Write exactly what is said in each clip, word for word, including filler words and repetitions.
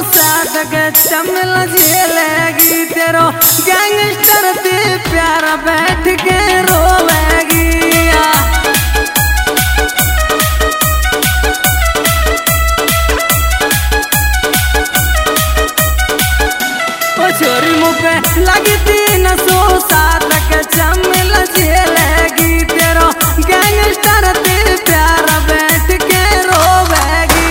साथ के चमल झेलेगी तेरो गैंगस्टर ते प्यारा बैठ के रोवेगी। ओ छोरी मुँह पे लगी तीन सौ सात के चमल झेलेगी तेरो गैंगस्टर ते प्यारा बैठ के रोवेगी।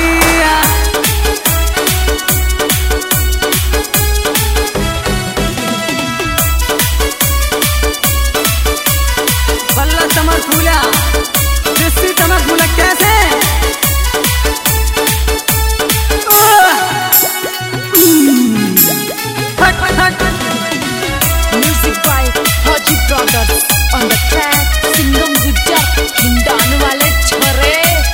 बल्ला टमर फूला देसी टमर फूला कैसे हट हट। Music by Haji Brothers on the track Singham Gujar हिंडान वाले छोरे।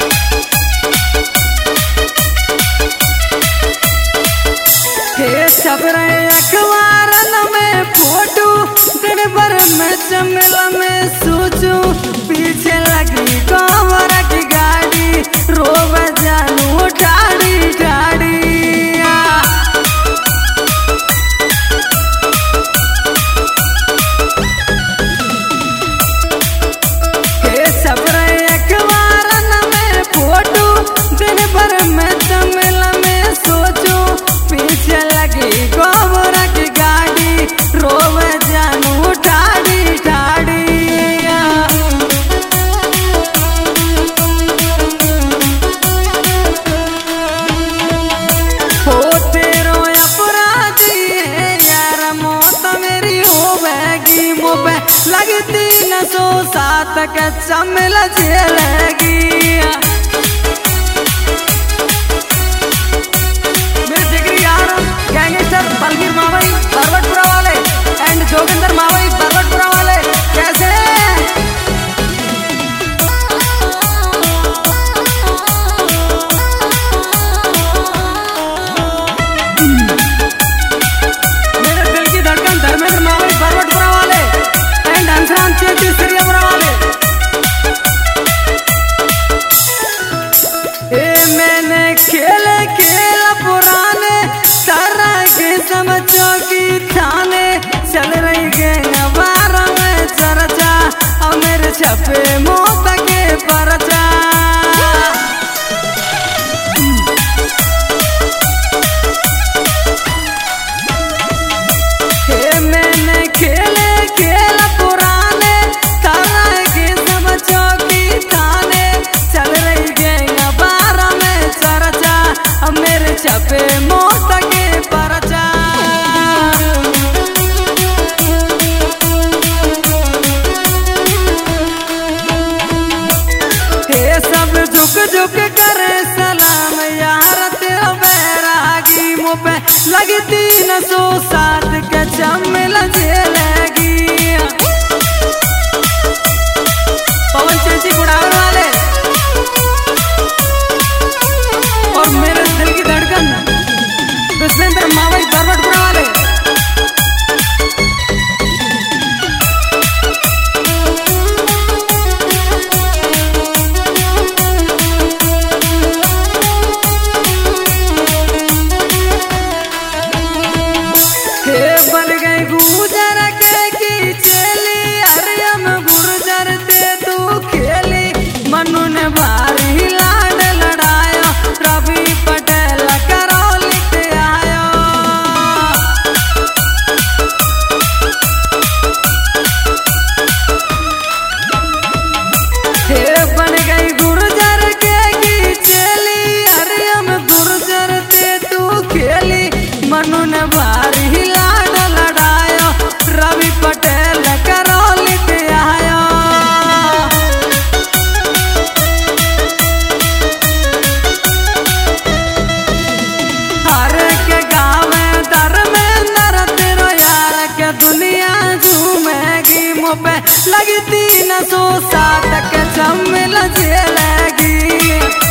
हे छपरे अखबार में फोटो दिन भर में चमला में सोचू पीछे लगी कमर की गाड़ी रोब जानू ठाड़ी ठाड़ी। हे छपरे अखबार में फोटो दिन भर में चमला में सोचू पीछे लगी गोबर की गाड़ी रोव जानू ठाड़ी ठाड़ी। हो तेरो अपराधी है यार मौत मेरी होवेगी मुँह पे लगती न सौ सात के चमल झेलेगी। गैंगस्टर बलबीर मावई बरवटपुरा वाले एंड जोगिंदर मावई बरवटपुरा वाले कैसे मेरे दिल की धड़कन धर्मेंद्र मावई बरवटपुरा वाले एंड हंसराम चेती सिरियापुरा वाले। ए मैंने खेले खेल पुराने तरह के समझो की थाने चल रही गैंग बारह में चर्चा और मेरे छपे मौत के परचा। हे मैंने खेले खेल पुराने तरह के समझो की थाने चल रही गैंग बारह में चर्चा और मेरे छपे मौत के परचा। हे सब झुक झुक करे सलाम यार तेरा बैरागी मुँह पे लगती न सौ सात के चमल झेलेगी। पवन चेची गुड़ावर वाले और मेरे दिल की धड़कन विश्वेंद्र मावई बरवटपुरा वाले। हे बन गई गुजर के की चली हरियम गुर्जर ते तू खेली मनु ने भारी लाड लड़ाया रवि पटेल करौली ते आयो। हे बन गई गुर्जर के की चली हरियम गुर्जर ते तू खेली मनु ने भारी लाड लड़ायो रवि पटेल करौली ते आयो। हर के गाँव धर्मेंद्र तेरो यार के दुनिया झूमेगी मुँह पे लगती न सौ सात के चमल झेलेगी।